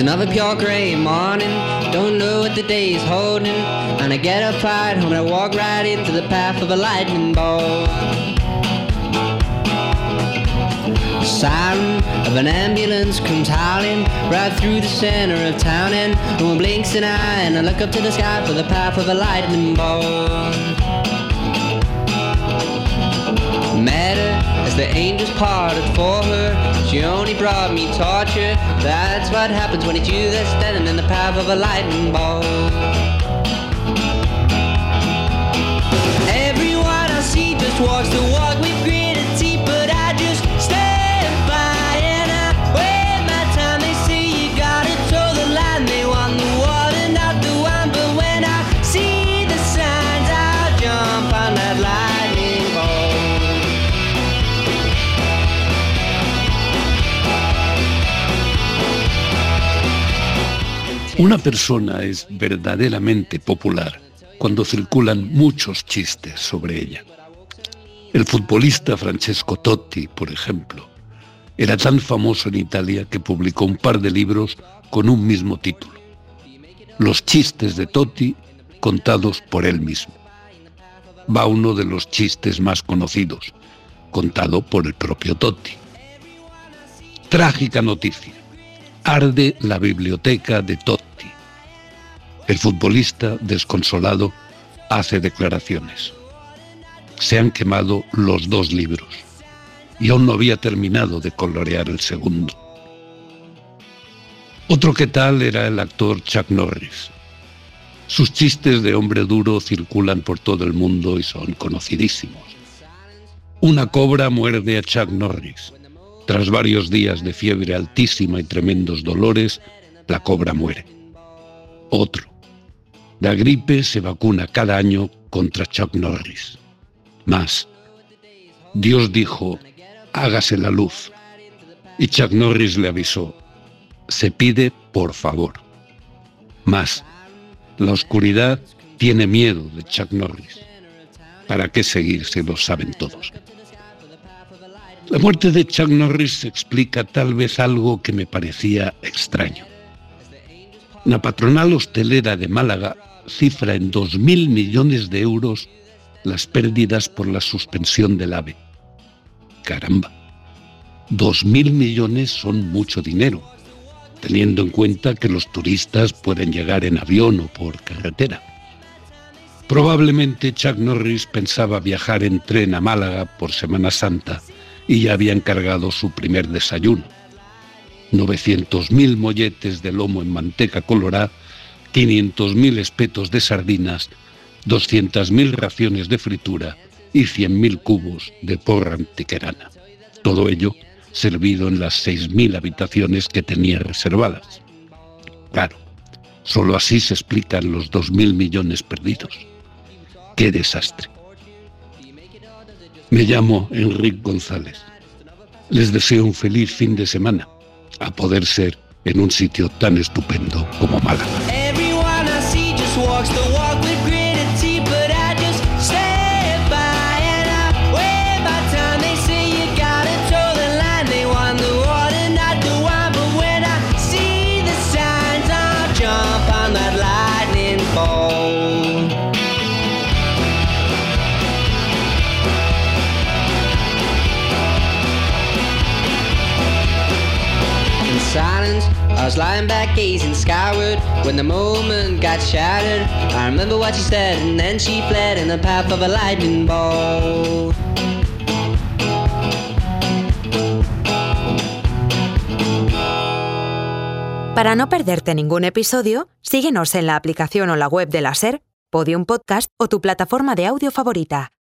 another pure grey morning, don't know what the day is holding, and I get up right home and I walk right into the path of a lightning bolt. The siren of an ambulance comes howling right through the center of town, and no one blinks an eye, and I look up to the sky for the path of a lightning bolt. Met her as the angels parted for her, she only brought me torture. That's what happens when it's you that's standing in the path of a lightning bolt. Everyone I see just walks the walk with gritted teeth, but I just stand by and I wait my time. They say you gotta toe the line, they want the water, not the wine, but when I see the signs, I'll jump on that lightning bolt. Una persona es verdaderamente popular cuando circulan muchos chistes sobre ella. El futbolista Francesco Totti, por ejemplo, era tan famoso en Italia que publicó un par de libros con un mismo título: Los chistes de Totti contados por él mismo. Va uno de los chistes más conocidos, contado por el propio Totti. Trágica noticia: arde la biblioteca de Totti. El futbolista, desconsolado, hace declaraciones. Se han quemado los 2 libros y aún no había terminado de colorear el segundo. Otro que tal era el actor Chuck Norris. Sus chistes de hombre duro circulan por todo el mundo y son conocidísimos. Una cobra muerde a Chuck Norris. Tras varios días de fiebre altísima y tremendos dolores, la cobra muere. Otro: la gripe se vacuna cada año contra Chuck Norris. Más: Dios dijo, hágase la luz. Y Chuck Norris le avisó, se pide por favor. Más: la oscuridad tiene miedo de Chuck Norris. ¿Para qué seguir si lo saben todos? La muerte de Chuck Norris explica tal vez algo que me parecía extraño. La patronal hostelera de Málaga cifra en 2.000 millones de euros las pérdidas por la suspensión del AVE. Caramba, 2.000 millones son mucho dinero, teniendo en cuenta que los turistas pueden llegar en avión o por carretera. Probablemente Chuck Norris pensaba viajar en tren a Málaga por Semana Santa y ya había encargado su primer desayuno: 900.000 molletes de lomo en manteca colorada, 500.000 espetos de sardinas, 200.000 raciones de fritura y 100.000 cubos de porra antequerana. Todo ello servido en las 6.000 habitaciones que tenía reservadas. Claro, solo así se explican los 2.000 millones perdidos. ¡Qué desastre! Me llamo Enrique González. Les deseo un feliz fin de semana, a poder ser en un sitio tan estupendo como Málaga. Silence, I was lying back gazing skyward when the moment got shattered. I remember what she said and then she fled in the path of a lightning bolt. Para no perderte ningún episodio, síguenos en la aplicación o la web de la SER, Podium Podcast o tu plataforma de audio favorita.